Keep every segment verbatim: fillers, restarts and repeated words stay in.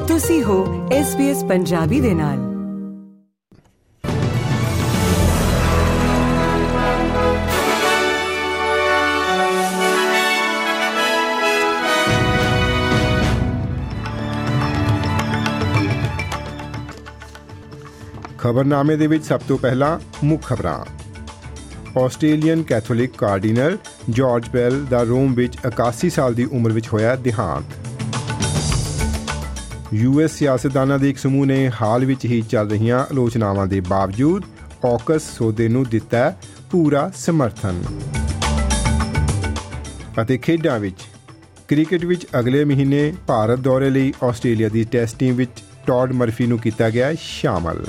ਤੁਸੀਂ ਹੋ S B S Punjabi ਦੇ ਨਾਲ। ਖਬਰਨਾਮੇ ਦੇ ਵਿੱਚ ਸਭ ਤੋਂ ਪਹਿਲਾਂ ਮੁੱਖ ਖਬਰਾਂ। Australian Catholic cardinal George Pell ਦਾ ਰੋਮ ਵਿੱਚ ਇਕਾਸੀ ਸਾਲ ਦੀ ਉਮਰ ਵਿੱਚ ਹੋਇਆ ਦੇਹਾਂਤ। ਯੂ ਐਸ ਸਿਆਸਤਦਾਨਾਂ ਦੇ ਇੱਕ ਸਮੂਹ ਨੇ ਹਾਲ ਵਿੱਚ ਹੀ ਚੱਲ ਰਹੀਆਂ ਆਲੋਚਨਾਵਾਂ ਦੇ ਬਾਵਜੂਦ ਔਕਸ ਸੌਦੇ ਨੂੰ ਦਿੱਤਾ ਪੂਰਾ ਸਮਰਥਨ। ਅਤੇ ਖੇਡਾਂ ਵਿੱਚ ਕ੍ਰਿਕਟ ਵਿੱਚ ਅਗਲੇ ਮਹੀਨੇ ਭਾਰਤ ਦੌਰੇ ਲਈ ਆਸਟ੍ਰੇਲੀਆ ਦੀ ਟੈਸਟ ਟੀਮ ਵਿੱਚ ਟੌਡ ਮਰਫੀ ਨੂੰ ਕੀਤਾ ਗਿਆ ਸ਼ਾਮਲ।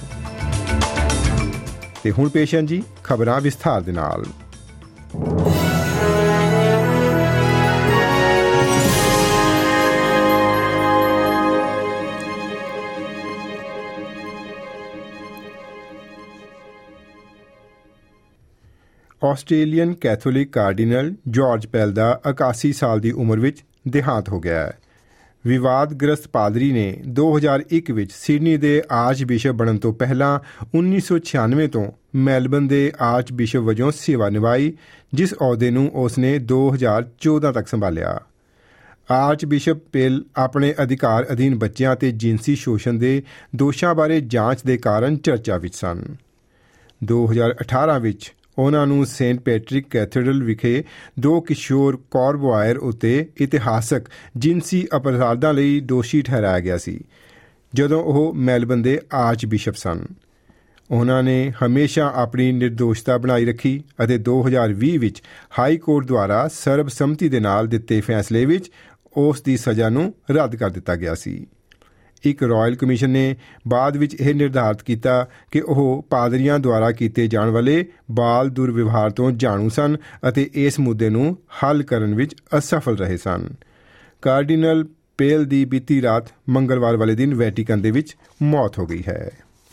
ਤੇ ਹੁਣ ਪੇਸ਼ ਹਨ ਜੀ ਖਬਰਾਂ ਵਿਸਥਾਰ ਦੇ ਨਾਲ। Australian Catholic cardinal George Pell ਦਾ ਇਕਾਸੀ ਸਾਲ ਦੀ ਉਮਰ ਵਿੱਚ ਦੇਹਾਂਤ ਹੋ ਗਿਆ ਹੈ। ਵਿਵਾਦਗ੍ਰਸਤ ਪਾਦਰੀ ਨੇ ਦੋ ਹਜ਼ਾਰ ਇੱਕ ਵਿੱਚ ਸਿਡਨੀ ਦੇ ਆਰਚ ਬਿਸ਼ਪ ਬਣਨ ਤੋਂ ਪਹਿਲਾਂ ਉੱਨੀ ਸੌ ਛਿਆਨਵੇਂ ਤੋਂ ਮੈਲਬਨ ਦੇ ਆਰਚ ਬਿਸ਼ਪ ਵਜੋਂ ਸੇਵਾ ਨਿਭਾਈ, ਜਿਸ ਅਹੁਦੇ ਨੂੰ ਉਸਨੇ ਦੋ ਹਜ਼ਾਰ ਚੌਦਾਂ ਤੱਕ ਸੰਭਾਲਿਆ। ਆਰਚ ਬਿਸ਼ਪ ਪੈਲ ਆਪਣੇ ਅਧਿਕਾਰ ਅਧੀਨ ਬੱਚਿਆਂ ਅਤੇ ਜਿਨਸੀ ਸ਼ੋਸ਼ਣ ਦੇ ਦੋਸ਼ਾਂ ਬਾਰੇ ਜਾਂਚ ਦੇ ਕਾਰਨ ਚਰਚਾ ਵਿੱਚ ਸਨ। ਦੋ ਹਜ਼ਾਰ ਅਠਾਰਾਂ ਵਿੱਚ ਉਹਨਾਂ ਨੂੰ ਸੇਂਟ ਪੈਟਰਿਕ ਕੈਥੇਡਰਲ ਵਿਖੇ ਦੋ ਕਿਸ਼ੋਰ ਕੌਰਬੁਆਇਰ ਉੱਤੇ ਇਤਿਹਾਸਕ ਜਿਨਸੀ ਅਪਰਾਧਾਂ ਲਈ ਦੋਸ਼ੀ ਠਹਿਰਾਇਆ ਗਿਆ ਸੀ, ਜਦੋਂ ਉਹ ਮੈਲਬਨ ਦੇ ਆਰਚ ਬਿਸ਼ਪ ਸਨ। ਉਹਨਾਂ ਨੇ ਹਮੇਸ਼ਾ ਆਪਣੀ ਨਿਰਦੋਸ਼ਤਾ ਬਣਾਈ ਰੱਖੀ ਅਤੇ ਦੋ ਹਜ਼ਾਰ ਵੀਹ ਵਿੱਚ ਹਾਈ ਕੋਰਟ ਦੁਆਰਾ ਸਰਬਸੰਮਤੀ ਦੇ ਨਾਲ ਦਿੱਤੇ ਫੈਸਲੇ ਵਿੱਚ ਉਸ ਦੀ ਸਜ਼ਾ ਨੂੰ ਰੱਦ ਕਰ ਦਿੱਤਾ ਗਿਆ ਸੀ। ਇੱਕ ਰਾਇਲ ਕਮਿਸ਼ਨ ਨੇ ਬਾਅਦ ਵਿੱਚ ਇਹ ਨਿਰਧਾਰਤ ਕੀਤਾ ਕਿ ਉਹ ਪਾਦਰੀਆਂ ਦੁਆਰਾ ਕੀਤੇ ਜਾਣ ਵਾਲੇ ਬਾਲ ਦੁਰਵਿਵਹਾਰ ਤੋਂ ਜਾਣੂ ਸਨ ਅਤੇ ਇਸ ਮੁੱਦੇ ਨੂੰ ਹੱਲ ਕਰਨ ਵਿੱਚ ਅਸਫਲ ਰਹੇ ਸਨ। ਕਾਰਡੀਨਲ ਪੈਲ ਦੀ ਬੀਤੀ ਰਾਤ ਮੰਗਲਵਾਰ ਵਾਲੇ ਦਿਨ ਵੈਟੀਕਨ ਦੇ ਵਿੱਚ ਮੌਤ ਹੋ ਗਈ ਹੈ।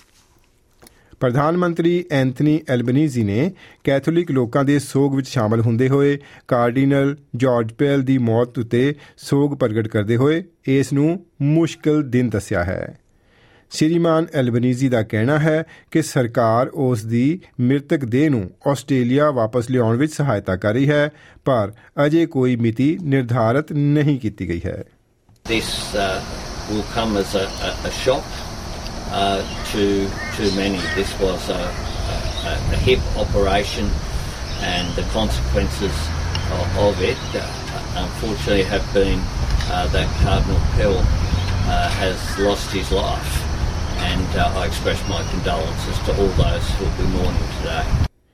ਪ੍ਰਧਾਨ ਮੰਤਰੀ ਐਂਥਨੀ ਐਲਬਨੀਜ਼ੀ ਨੇ ਕੈਥੋਲਿਕ ਲੋਕਾਂ ਦੇ ਸੋਗ ਵਿੱਚ ਸ਼ਾਮਲ ਹੁੰਦੇ ਹੋਏ ਕਾਰਡੀਨਲ ਜਾਰਜ ਪੈਲ ਦੀ ਮੌਤ ਉੱਤੇ ਸੋਗ ਪ੍ਰਗਟ ਕਰਦੇ ਹੋਏ ਇਸ ਨੂੰ ਮੁਸ਼ਕਲ ਦਿਨ ਦੱਸਿਆ ਹੈ। ਸ਼੍ਰੀਮਾਨ ਐਲਬਨੀਜ਼ੀ ਦਾ ਕਹਿਣਾ ਹੈ ਕਿ ਸਰਕਾਰ ਉਸ ਦੀ ਮ੍ਰਿਤਕ ਦੇਹ ਨੂੰ ਆਸਟ੍ਰੇਲੀਆ ਵਾਪਸ ਲਿਆਉਣ ਵਿੱਚ ਸਹਾਇਤਾ ਕਰ ਰਹੀ ਹੈ, ਪਰ ਅਜੇ ਕੋਈ ਮਿਤੀ ਨਿਰਧਾਰਤ ਨਹੀਂ ਕੀਤੀ ਗਈ ਹੈ। This uh, will come as a, a, a shock. Uh, to to many. This was a, a, a hip operation, and the consequences of, of it uh, unfortunately have been uh, that Cardinal Pell uh, has lost his life, and uh, I express my condolences to all those who will be mourning today.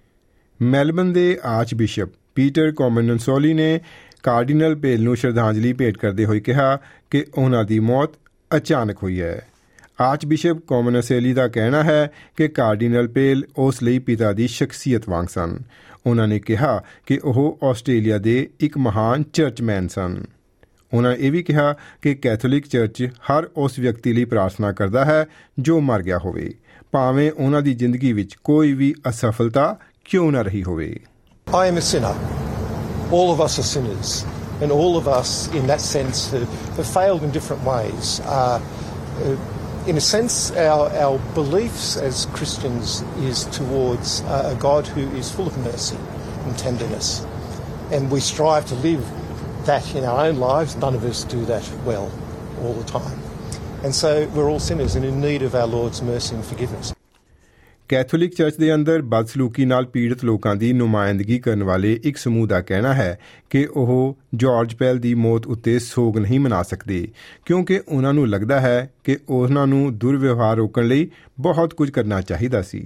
Melbourne ਦੇ archbishop Peter Comensoli ਨੇ cardinal ਪੈਲ ਨੂੰ ਸ਼ਰਧਾਂਜਲੀ ਭੇਟ ਕਰਦੇ ਹੋਏ ਕਿਹਾ ਕਿ ਉਹਨਾਂ ਦੀ ਮੌਤ ਅਚਾਨਕ ਹੋਈ ਹੈ। ਆਰਚ ਬਿਸ਼ਪ ਕੋਮਨਸੇਲੀ ਦਾ ਕਹਿਣਾ ਹੈ ਕਿ ਕਾਰਡੀਨਲ ਪੈਲ ਉਸ ਲਈ ਪਿਤਾ ਦੀ ਸ਼ਖਸੀਅਤ ਵਾਂਗ ਸਨ। ਉਹਨਾਂ ਨੇ ਕਿਹਾ ਕਿ ਉਹ ਆਸਟ੍ਰੇਲੀਆ ਦੇ ਇੱਕ ਮਹਾਨ ਚਰਚਮੈਨ ਸਨ। ਉਹਨਾਂ ਇਹ ਵੀ ਕਿਹਾ ਕਿ ਕੈਥੋਲਿਕ ਚਰਚ ਹਰ ਉਸ ਵਿਅਕਤੀ ਲਈ ਪ੍ਰਾਰਥਨਾ ਕਰਦਾ ਹੈ ਜੋ ਮਰ ਗਿਆ ਹੋਵੇ, ਭਾਵੇਂ ਉਹਨਾਂ ਦੀ ਜ਼ਿੰਦਗੀ ਵਿੱਚ ਕੋਈ ਵੀ ਅਸਫਲਤਾ ਕਿਉਂ ਨਾ ਰਹੀ ਹੋਵੇ। I am a sinner. All of us are sinners, and all of us in that sense have, have failed in different ways. Uh, uh, In a sense, our, our beliefs as Christians is towards uh, a God who is full of mercy and tenderness. And we strive to live that in our own lives. None of us do that well all the time. And so we're all sinners and in need of our Lord's mercy and forgiveness. Catholic church ਦੇ ਅੰਦਰ ਬਦਸਲੂਕੀ ਨਾਲ ਪੀੜਤ ਲੋਕਾਂ ਦੀ ਨੁਮਾਇੰਦਗੀ ਕਰਨ ਵਾਲੇ ਇੱਕ ਸਮੂਹ ਦਾ ਕਹਿਣਾ ਹੈ ਕਿ ਉਹ ਜਾਰਜ ਪੈਲ ਦੀ ਮੌਤ ਉੱਤੇ ਸੋਗ ਨਹੀਂ ਮਨਾ ਸਕਦੇ, ਕਿਉਂਕਿ ਉਹਨਾਂ ਨੂੰ ਲੱਗਦਾ ਹੈ ਕਿ ਉਹਨਾਂ ਨੂੰ ਦੁਰਵਿਵਹਾਰ ਰੋਕਣ ਲਈ ਬਹੁਤ ਕੁਝ ਕਰਨਾ ਚਾਹੀਦਾ ਸੀ।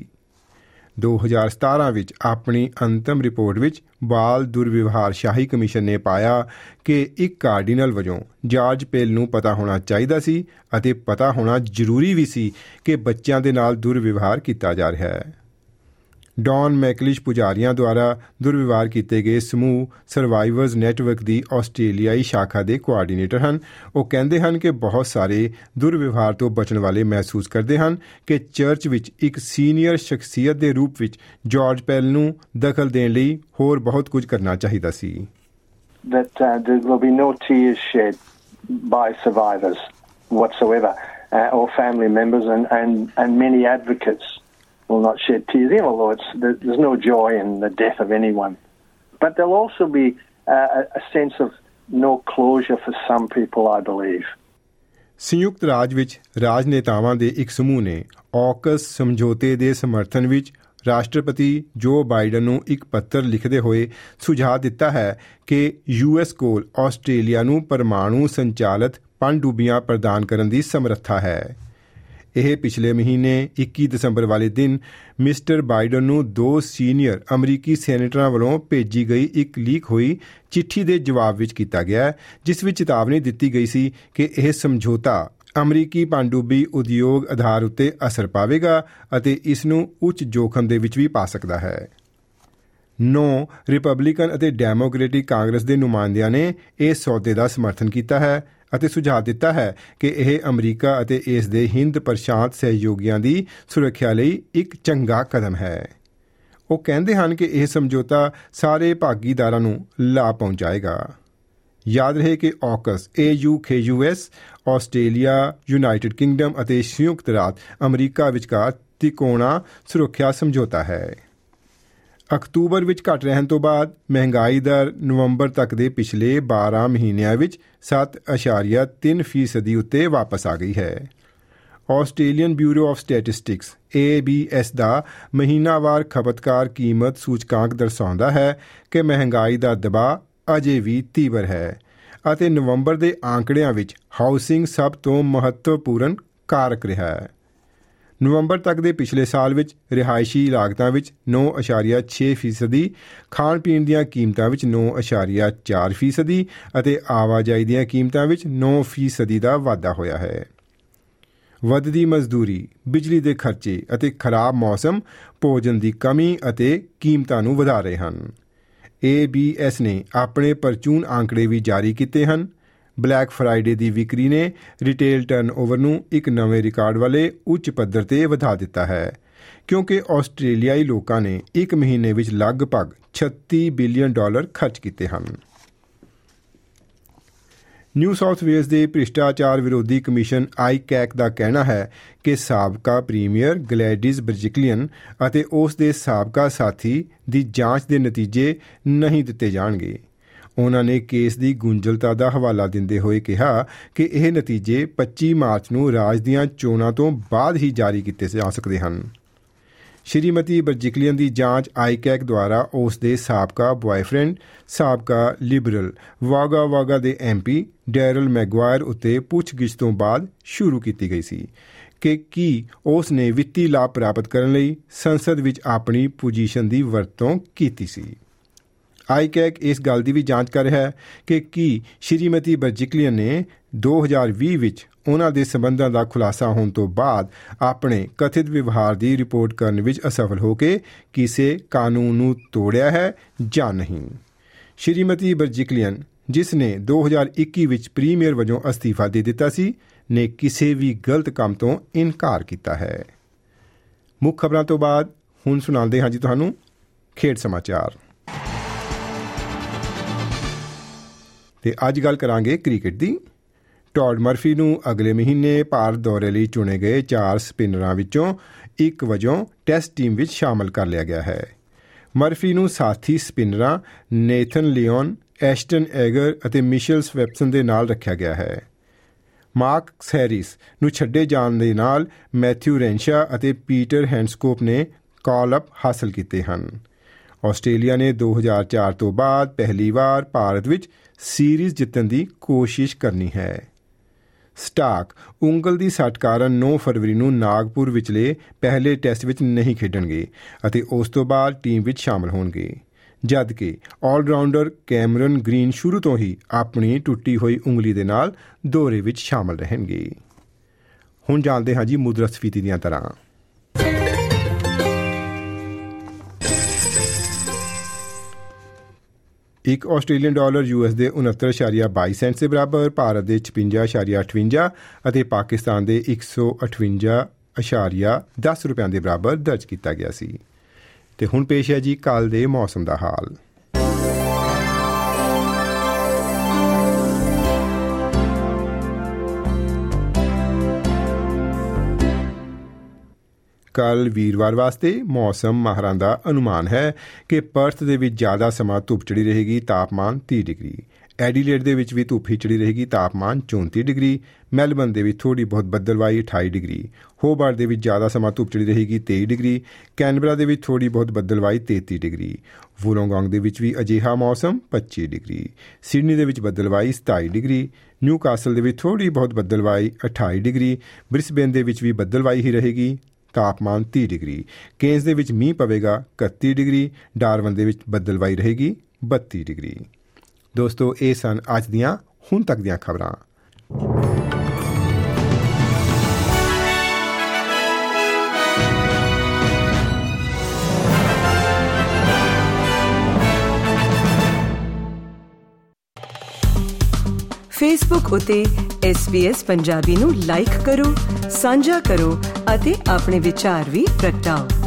ਦੋ ਹਜ਼ਾਰ ਸਤਾਰਾਂ ਵਿੱਚ ਆਪਣੀ ਅੰਤਮ ਰਿਪੋਰਟ ਵਿੱਚ ਬਾਲ ਦੁਰਵਿਵਹਾਰ ਸ਼ਾਹੀ ਕਮਿਸ਼ਨ ਨੇ ਪਾਇਆ ਕਿ ਇੱਕ ਕਾਰਡੀਨਲ ਵਜੋਂ ਜਾਰਜ ਪੈਲ ਨੂੰ ਪਤਾ ਹੋਣਾ ਚਾਹੀਦਾ ਸੀ ਅਤੇ ਪਤਾ ਹੋਣਾ ਜ਼ਰੂਰੀ ਵੀ ਸੀ ਕਿ ਬੱਚਿਆਂ ਦੇ ਨਾਲ ਦੁਰਵਿਵਹਾਰ ਕੀਤਾ ਜਾ ਰਿਹਾ ਹੈ। ਡੌਨ ਮੈਕਲਿਸ਼ ਪੁਜਾਰੀਆਂ ਦੁਆਰਾ ਦੁਰਵਿਵਹਾਰ ਕੀਤੇ ਗਏ ਸਮੂਹ ਸਰਵਾਈਵਰਜ਼ ਨੈਟਵਰਕ ਦੀ ਆਸਟ੍ਰੇਲੀਆਈ ਸ਼ਾਖਾ ਦੇ ਕੋਆਰਡੀਨੇਟਰ ਹਨ। ਉਹ ਕਹਿੰਦੇ ਹਨ ਕਿ ਬਹੁਤ ਸਾਰੇ ਦੁਰਵਿਵਹਾਰ ਤੋਂ ਬਚਣ ਵਾਲੇ ਮਹਿਸੂਸ ਕਰਦੇ ਹਨ ਕਿ ਚਰਚ ਵਿੱਚ ਇੱਕ ਸੀਨੀਅਰ ਸ਼ਖਸੀਅਤ ਦੇ ਰੂਪ ਵਿੱਚ ਜਾਰਜ ਪੈਲ ਨੂੰ ਦਖਲ ਦੇਣ ਲਈ ਹੋਰ ਬਹੁਤ ਕੁਝ ਕਰਨਾ ਚਾਹੀਦਾ ਸੀ। That uh, there will be no tears shed by survivors whatsoever. uh, or family members, and, and, and many advocates will not shed tears, even although it's, there's no joy in the death of anyone. But there'll also be uh, a sense of no closure for some people, I believe. ਸੰਯੁਕਤ ਰਾਜ ਵਿੱਚ ਰਾਜਨੇਤਾਵਾਂ ਦੇ ਇੱਕ ਸਮੂਹ ਨੇ aux ਸਮਝੌਤੇ ਦੇ ਸਮਰਥਨ ਵਿੱਚ ਰਾਸ਼ਟਰਪਤੀ ਜੋ ਬਾਈਡਨ ਨੂੰ ਇੱਕ ਪੱਤਰ ਲਿਖਦੇ ਹੋਏ ਸੁਝਾਅ ਦਿੱਤਾ ਹੈ ਕਿ ਯੂ ਐਸ ਕੋਲ ਆਸਟ੍ਰੇਲੀਆ ਨੂੰ ਪਰਮਾਣੂ ਸੰਚਾਲਿਤ ਪਣਡੁੱਬੀਆਂ ਪ੍ਰਦਾਨ ਕਰਨ ਦੀ ਸਮਰੱਥਾ ਹੈ। ਇਹ ਪਿਛਲੇ ਮਹੀਨੇ ਇੱਕੀ ਦਸੰਬਰ ਵਾਲੇ ਦਿਨ ਮਿਸਟਰ ਬਾਈਡਨ ਨੂੰ ਦੋ ਸੀਨੀਅਰ ਅਮਰੀਕੀ ਸੈਨੇਟਰਾਂ ਵੱਲੋਂ ਭੇਜੀ ਗਈ ਇੱਕ ਲੀਕ ਹੋਈ ਚਿੱਠੀ ਦੇ ਜਵਾਬ ਵਿੱਚ ਕੀਤਾ ਗਿਆ, ਜਿਸ ਵਿੱਚ ਚੇਤਾਵਨੀ ਦਿੱਤੀ ਗਈ ਸੀ ਕਿ ਇਹ ਸਮਝੌਤਾ ਅਮਰੀਕੀ ਪਣਡੁੱਬੀ ਉਦਯੋਗ ਆਧਾਰ ਉੱਤੇ ਅਸਰ ਪਾਵੇਗਾ ਅਤੇ ਇਸ ਨੂੰ ਉੱਚ ਜੋਖਮ ਦੇ ਵਿੱਚ ਵੀ ਪਾ ਸਕਦਾ ਹੈ। ਨੌ ਰਿਪਬਲਿਕਨ ਅਤੇ ਡੈਮੋਕ੍ਰੈਟਿਕ ਕਾਂਗਰਸ ਦੇ ਨੁਮਾਇੰਦਿਆਂ ਨੇ ਇਸ ਸੌਦੇ ਦਾ ਸਮਰਥਨ ਕੀਤਾ ਹੈ ਅਤੇ ਸੁਝਾਅ ਦਿੱਤਾ ਹੈ ਕਿ ਇਹ ਅਮਰੀਕਾ ਅਤੇ ਇਸ ਦੇ ਹਿੰਦ ਪ੍ਰਸ਼ਾਂਤ ਸਹਿਯੋਗੀਆਂ ਦੀ ਸੁਰੱਖਿਆ ਲਈ ਇੱਕ ਚੰਗਾ ਕਦਮ ਹੈ। ਉਹ ਕਹਿੰਦੇ ਹਨ ਕਿ ਇਹ ਸਮਝੌਤਾ ਸਾਰੇ ਭਾਗੀਦਾਰਾਂ ਨੂੰ ਲਾਭ ਪਹੁੰਚਾਏਗਾ। ਯਾਦ ਰਹੇ ਕਿ AUKUS A U K U S Australia, United Kingdom ਅਤੇ ਸੰਯੁਕਤ ਰਾਜ ਅਮਰੀਕਾ ਵਿਚਕਾਰ ਤਿਕੋਣਾ ਸੁਰੱਖਿਆ ਸਮਝੌਤਾ ਹੈ। ਅਕਤੂਬਰ ਵਿੱਚ ਘਟ ਰਹਿਣ ਤੋਂ ਬਾਅਦ ਮਹਿੰਗਾਈ ਦਰ ਨਵੰਬਰ ਤੱਕ ਦੇ ਪਿਛਲੇ ਬਾਰਾਂ ਮਹੀਨਿਆਂ ਵਿੱਚ ਸੱਤ ਅਸ਼ਾਰੀਆ ਤਿੰਨ ਫੀਸਦੀ ਉੱਤੇ ਵਾਪਸ ਆ ਗਈ ਹੈ। Australian bureau of statistics A B S ਦਾ ਮਹੀਨਾਵਾਰ ਖਪਤਕਾਰ ਕੀਮਤ ਸੂਚਕਾਂਕ ਦਰਸਾਉਂਦਾ ਹੈ ਕਿ ਮਹਿੰਗਾਈ ਦਾ ਦਬਾਅ ਅਜੇ ਵੀ ਤੀਬਰ ਹੈ ਅਤੇ ਨਵੰਬਰ ਦੇ ਆંકੜਿਆਂ ਵਿੱਚ ਹਾਊਸਿੰਗ ਸਭ ਤੋਂ ਮਹੱਤਵਪੂਰਨ ਕਾਰਕ ਰਿਹਾ ਹੈ। ਨਵੰਬਰ ਤੱਕ ਦੇ ਪਿਛਲੇ ਸਾਲ ਵਿੱਚ ਰਿਹਾਇਸ਼ੀ ਲਾਗਤਾਂ ਵਿੱਚ ਨੌ ਅਸ਼ਾਰੀਆ ਛੇ ਫੀਸਦੀ, ਖਾਣ ਪੀਣ ਦੀਆਂ ਕੀਮਤਾਂ ਵਿੱਚ ਨੌ ਅਸ਼ਾਰੀਆ ਚਾਰ ਫੀਸਦੀ ਅਤੇ ਆਵਾਜਾਈ ਦੀਆਂ ਕੀਮਤਾਂ ਵਿੱਚ ਨੌ ਫੀਸਦੀ ਦਾ ਵਾਧਾ ਹੋਇਆ ਹੈ। ਵੱਧਦੀ ਮਜ਼ਦੂਰੀ, ਬਿਜਲੀ ਦੇ ਖਰਚੇ ਅਤੇ ਖਰਾਬ ਮੌਸਮ ਭੋਜਨ ਦੀ ਕਮੀ ਅਤੇ ਕੀਮਤਾਂ ਨੂੰ ਵਧਾ ਰਹੇ ਹਨ। ਏ ਬੀ ਐਸ ਨੇ ਆਪਣੇ ਪਰਚੂਨ ਆંકੜੇ ਵੀ ਜਾਰੀ ਕੀਤੇ ਹਨ। ਬਲੈਕ ਫਰਾਈਡੇ ਦੀ ਵਿਕਰੀ ਨੇ ਰਿਟੇਲ ਟਰਨਓਵਰ ਨੂੰ ਇੱਕ ਨਵੇਂ ਰਿਕਾਰਡ ਵਾਲੇ ਉੱਚ ਪੱਧਰ ਤੇ ਵਧਾ ਦਿੱਤਾ ਹੈ, ਕਿਉਂਕਿ ਆਸਟ੍ਰੇਲੀਆਈ ਲੋਕਾਂ ਨੇ ਇੱਕ ਮਹੀਨੇ ਵਿੱਚ ਲਗਭਗ ਛੱਤੀ ਬਿਲੀਅਨ ਡਾਲਰ ਖਰਚ ਕੀਤੇ ਹਨ। ਨਿਊ ਸਾਊਥ ਵੇਲਜ਼ ਦੇ ਭ੍ਰਿਸ਼ਟਾਚਾਰ ਵਿਰੋਧੀ ਕਮਿਸ਼ਨ ਆਈ ਕੈਕ ਦਾ ਕਹਿਣਾ ਹੈ ਕਿ ਸਾਬਕਾ ਪ੍ਰੀਮੀਅਰ ਗਲੈਡਿਸ ਬਰਜਿਕਲੀਅਨ ਅਤੇ ਉਸ ਦੇ ਸਾਬਕਾ ਸਾਥੀ ਦੀ ਜਾਂਚ ਦੇ ਨਤੀਜੇ ਨਹੀਂ ਦਿੱਤੇ ਜਾਣਗੇ। ਉਨ੍ਹਾਂ ਨੇ ਕੇਸ ਦੀ ਗੁੰਝਲਤਾ ਦਾ ਹਵਾਲਾ ਦਿੰਦੇ ਹੋਏ ਕਿਹਾ ਕਿ ਇਹ ਨਤੀਜੇ ਪੱਚੀ ਮਾਰਚ ਨੂੰ ਰਾਜ ਦੀਆਂ ਚੋਣਾਂ ਤੋਂ ਬਾਅਦ ਹੀ ਜਾਰੀ ਕੀਤੇ ਜਾ ਸਕਦੇ ਹਨ। ਸ਼੍ਰੀਮਤੀ ਬਰਜਿਕਲੀਅਨ ਦੀ ਜਾਂਚ ਆਈਕੈਕ ਦੁਆਰਾ ਉਸ ਦੇ ਸਾਬਕਾ ਬੁਆਏਫ੍ਰੈਂਡ, ਸਾਬਕਾ ਲਿਬਰਲ ਵਾਗਾ ਵਾਗਾ ਦੇ ਐਮ ਪੀ ਡੈਰਲ ਮੈਗਵਾਇਰ ਉੱਤੇ ਪੁੱਛਗਿੱਛ ਤੋਂ ਬਾਅਦ ਸ਼ੁਰੂ ਕੀਤੀ ਗਈ ਸੀ ਕਿ ਕੀ ਉਸ ਨੇ ਵਿੱਤੀ ਲਾਭ ਪ੍ਰਾਪਤ ਕਰਨ ਲਈ ਸੰਸਦ ਵਿੱਚ ਆਪਣੀ ਪੋਜੀਸ਼ਨ ਦੀ ਵਰਤੋਂ ਕੀਤੀ ਸੀ। ਆਈਕੈਕ ਇਸ ਗੱਲ ਦੀ ਵੀ ਜਾਂਚ ਕਰ ਰਿਹਾ ਹੈ ਕਿ ਕੀ ਸ਼੍ਰੀਮਤੀ ਬਰਜਿਕਲੀਅਨ ਨੇ ਦੋ ਹਜ਼ਾਰ ਵੀਹ ਵਿੱਚ ਉਨ੍ਹਾਂ ਦੇ ਸਬੰਧਾਂ ਦਾ ਖੁਲਾਸਾ ਹੋਣ ਤੋਂ ਬਾਅਦ ਆਪਣੇ ਕਥਿਤ ਵਿਵਹਾਰ ਦੀ ਰਿਪੋਰਟ ਕਰਨ ਵਿੱਚ ਅਸਫਲ ਹੋ ਕੇ ਕਿਸੇ ਕਾਨੂੰਨ ਨੂੰ ਤੋੜਿਆ ਹੈ ਜਾਂ ਨਹੀਂ। ਸ਼੍ਰੀਮਤੀ ਬਰਜਿਕਲੀਅਨ, ਜਿਸ ਨੇ ਦੋ ਹਜ਼ਾਰ ਇੱਕੀ ਵਿੱਚ ਪ੍ਰੀਮੀਅਰ ਵਜੋਂ ਅਸਤੀਫਾ ਦੇ ਦਿੱਤਾ ਸੀ, ਨੇ ਕਿਸੇ ਵੀ ਗਲਤ ਕੰਮ ਤੋਂ ਇਨਕਾਰ ਕੀਤਾ ਹੈ। ਮੁੱਖ ਖਬਰਾਂ ਤੋਂ ਬਾਅਦ ਹੁਣ ਸੁਣਾਉਂਦੇ ਹਾਂ ਜੀ ਤੁਹਾਨੂੰ ਖੇਡ ਸਮਾਚਾਰ। ਤੇ ਅੱਜ ਗੱਲ ਕਰਾਂਗੇ ਕ੍ਰਿਕਟ ਦੀ। ਟੌਡ ਮਰਫੀ ਨੂੰ ਅਗਲੇ ਮਹੀਨੇ ਭਾਰਤ ਦੌਰੇ ਲਈ ਚੁਣੇ ਗਏ ਚਾਰ ਸਪਿਨਰਾਂ ਵਿੱਚੋਂ ਇੱਕ ਵਜੋਂ ਟੈਸਟ ਟੀਮ ਵਿੱਚ ਸ਼ਾਮਲ ਕਰ ਲਿਆ ਗਿਆ ਹੈ। ਮਰਫੀ ਨੂੰ ਸਾਥੀ ਸਪਿਨਰਾਂ ਨੇਥਨ ਲਿਓਨ, ਐਸ਼ਟਨ ਐਗਰ ਅਤੇ ਮਿਸ਼ੇਲ ਸਵੈਪਸਨ ਦੇ ਨਾਲ ਰੱਖਿਆ ਗਿਆ ਹੈ। ਮਾਰਕ ਹੈਰਿਸ ਨੂੰ ਛੱਡੇ ਜਾਣ ਦੇ ਨਾਲ ਮੈਥਿਊ ਰੈਂਸ਼ਾ ਅਤੇ ਪੀਟਰ ਹੈਂਡਸਕੋਪ ਨੇ ਕਾਲ ਅਪ ਹਾਸਲ ਕੀਤੇ ਹਨ। ਆਸਟ੍ਰੇਲੀਆ ਨੇ ਦੋ ਹਜ਼ਾਰ ਚਾਰ ਤੋਂ ਬਾਅਦ ਪਹਿਲੀ ਵਾਰ ਭਾਰਤ ਵਿੱਚ ਸੀਰੀਜ਼ ਜਿੱਤਣ ਦੀ ਕੋਸ਼ਿਸ਼ ਕਰਨੀ ਹੈ। ਸਟਾਕ ਉਂਗਲ ਦੀ ਸੱਟ ਕਾਰਨ ਨੌ ਫਰਵਰੀ ਨੂੰ ਨਾਗਪੁਰ ਵਿਚਲੇ ਪਹਿਲੇ ਟੈਸਟ ਵਿੱਚ ਨਹੀਂ ਖੇਡਣਗੇ ਅਤੇ ਉਸ ਤੋਂ ਬਾਅਦ ਟੀਮ ਵਿੱਚ ਸ਼ਾਮਲ ਹੋਣਗੇ, ਜਦਕਿ ਆਲਰਾਊਂਡਰ ਕੈਮਰਨ ਗ੍ਰੀਨ ਸ਼ੁਰੂ ਤੋਂ ਹੀ ਆਪਣੀ ਟੁੱਟੀ ਹੋਈ ਉਂਗਲੀ ਦੇ ਨਾਲ ਦੌਰੇ ਵਿੱਚ ਸ਼ਾਮਲ ਰਹਿਣਗੇ। ਹੁਣ ਜਾਣਦੇ ਹਾਂ ਜੀ ਮੁਦਰਾਸਫੀਤੀ ਦੀਆਂ ਤਰ੍ਹਾਂ। ਇੱਕ ਆਸਟ੍ਰੇਲੀਅਨ ਡਾਲਰ ਯੂ ਐਸ ਦੇ ਉਨੱਤਰ ਅਸ਼ਾਰੀਆ ਬਾਈ ਸੈਂਟ ਦੇ ਬਰਾਬਰ, ਭਾਰਤ ਦੇ ਛਪੰਜਾ ਅਸ਼ਾਰੀਆ ਅਠਵੰਜਾ ਅਤੇ ਪਾਕਿਸਤਾਨ ਦੇ ਇੱਕ ਸੌ ਅਠਵੰਜਾ ਅਸ਼ਾਰੀਆ ਦਸ ਰੁਪਇਆਂ ਦੇ ਬਰਾਬਰ ਦਰਜ ਕੀਤਾ ਗਿਆ ਸੀ। ਤੇ ਹੁਣ ਪੇਸ਼ ਹੈ ਜੀ ਕੱਲ੍ਹ ਦੇ ਮੌਸਮ ਦਾ ਹਾਲ। ਕੱਲ੍ਹ ਵੀਰਵਾਰ ਵਾਸਤੇ ਮੌਸਮ ਮਾਹਰਾਂ ਦਾ ਅਨੁਮਾਨ ਹੈ ਕਿ ਪਰਥ ਦੇ ਵਿੱਚ ਜ਼ਿਆਦਾ ਸਮਾਂ ਧੁੱਪ ਚੜੀ ਰਹੇਗੀ, ਤਾਪਮਾਨ ਤੀਹ ਡਿਗਰੀ। ਐਡੀਲੇਡ ਦੇ ਵਿੱਚ ਵੀ ਧੁੱਪ ਹੀ ਚੜੀ ਰਹੇਗੀ, ਤਾਪਮਾਨ ਚੌਂਤੀ ਡਿਗਰੀ। ਮੈਲਬਨ ਦੇ ਵਿੱਚ ਥੋੜ੍ਹੀ ਬਹੁਤ ਬੱਦਲਵਾਈ, ਅਠਾਈ ਡਿਗਰੀ। ਹੋਬਾਰਟ ਦੇ ਵਿੱਚ ਜ਼ਿਆਦਾ ਸਮਾਂ ਧੁੱਪ ਚੜੀ ਰਹੇਗੀ, ਤੇਈ ਡਿਗਰੀ। ਕੈਨਬਰਾ ਦੇ ਵਿੱਚ ਥੋੜ੍ਹੀ ਬਹੁਤ ਬੱਦਲਵਾਈ, ਤੇਤੀ ਡਿਗਰੀ। ਵੂਲੋਂਗੋਂਗ ਦੇ ਵਿੱਚ ਵੀ ਅਜਿਹਾ ਮੌਸਮ, ਪੱਚੀ ਡਿਗਰੀ। ਸਿਡਨੀ ਦੇ ਵਿੱਚ ਬੱਦਲਵਾਈ, ਸਤਾਈ ਡਿਗਰੀ। ਨਿਊਕਾਸਲ ਦੇ ਵਿੱਚ ਥੋੜ੍ਹੀ ਬਹੁਤ ਬੱਦਲਵਾਈ, ਅਠਾਈ ਡਿਗਰੀ। ਬ੍ਰਿਸਬੇਨ ਦੇ ਵਿੱਚ ਵੀ ਬੱਦਲਵਾਈ ਹੀ ਰਹੇਗੀ, ਤਾਪਮਾਨ ਤੀਹ ਡਿਗਰੀ। ਕੇਨਜ਼ ਦੇ ਵਿੱਚ ਮੀਂਹ ਪਵੇਗਾ, ਇਕੱਤੀ ਡਿਗਰੀ। ਡਾਰਵਨ ਦੇ ਵਿੱਚ ਬੱਦਲਵਾਈ ਰਹੇਗੀ, ਬੱਤੀ ਡਿਗਰੀ। ਦੋਸਤੋ, ਇਹ ਸਨ ਅੱਜ ਦੀਆਂ ਹੁਣ ਤੱਕ ਦੀਆਂ ਖਬਰਾਂ। ਫੇਸਬੁੱਕ ਉਤੇ ਐਸ ਬੀ ਐਸ ਪੰਜਾਬੀ ਨੂੰ ਲਾਈਕ ਕਰੋ, ਸਾਂਝਾ ਕਰੋ ਅਤੇ ਆਪਣੇ ਵਿਚਾਰ ਵੀ ਪ੍ਰਗਟਾਓ।